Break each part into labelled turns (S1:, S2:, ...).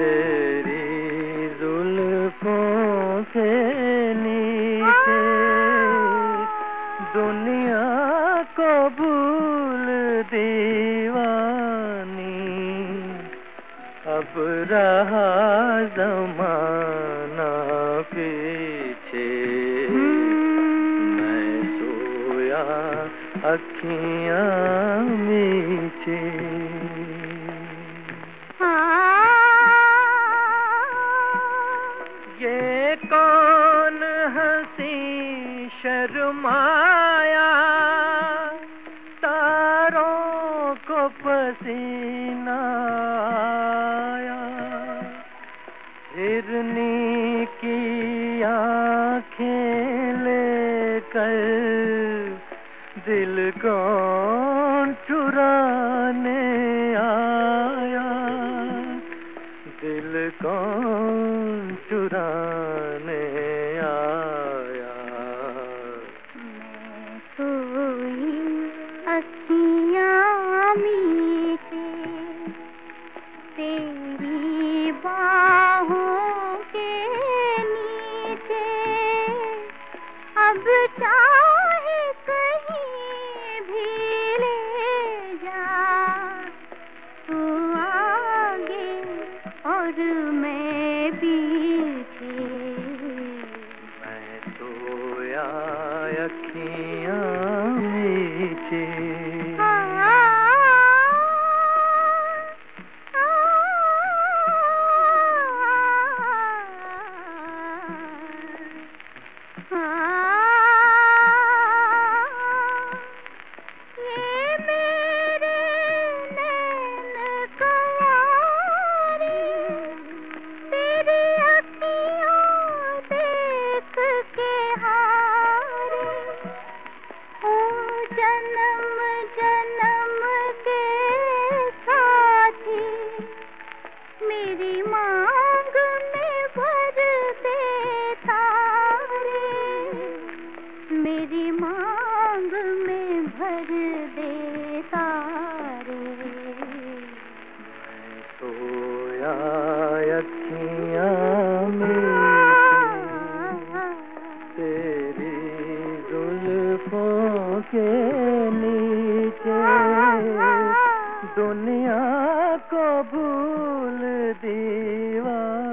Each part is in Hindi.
S1: तेरी जुल्फों के नीचे दुनिया को भूल दीवानी, अब रहा ज़माना पीछे। मैं सोया अखियाँ मीचे। ये कौन हंसी शर्माया, तारों को पसीना आया। हिरनी की आँखें लेकर दिल कौन चुराने आया, दिल कौन चुराने आया।
S2: मैं सोई अखियाँ मीचे तेरी बाहों के नीचे, अब चाहे कहीं भी ले जा, तू आगे और मैं पीछे।
S1: मैं सोया अखियाँ मीचे।
S2: जन्म जन्म के साथी मेरी मांग में भर दे तारे, मेरी मांग में भर दे तारे।
S1: मैं सोया अखियाँ मीचे तेरी जुल्फों के नीचे, दुनिया को भूल दीवानी,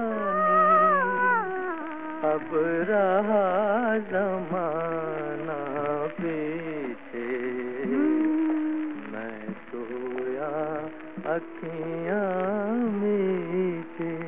S1: अब रहा ज़माना पीछे। मैं सोया अखियाँ मीचे।